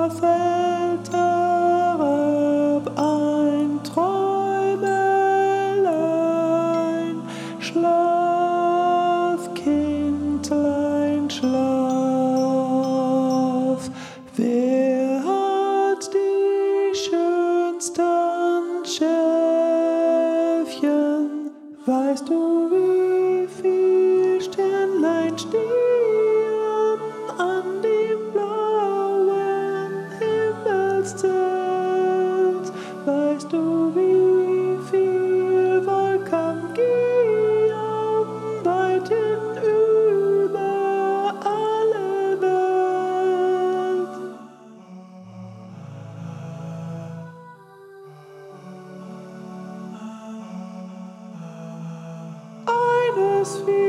fällt herab ein Träumelein. Schlaf, Kindlein, schlaf. Wer hat die schönsten Schäfchen? Weißt du, wie viel Sternlein stehen an dem blauen Himmelszelt? Weißt du, wie viel Wolken gehen weit hinüber alle Welt? Eines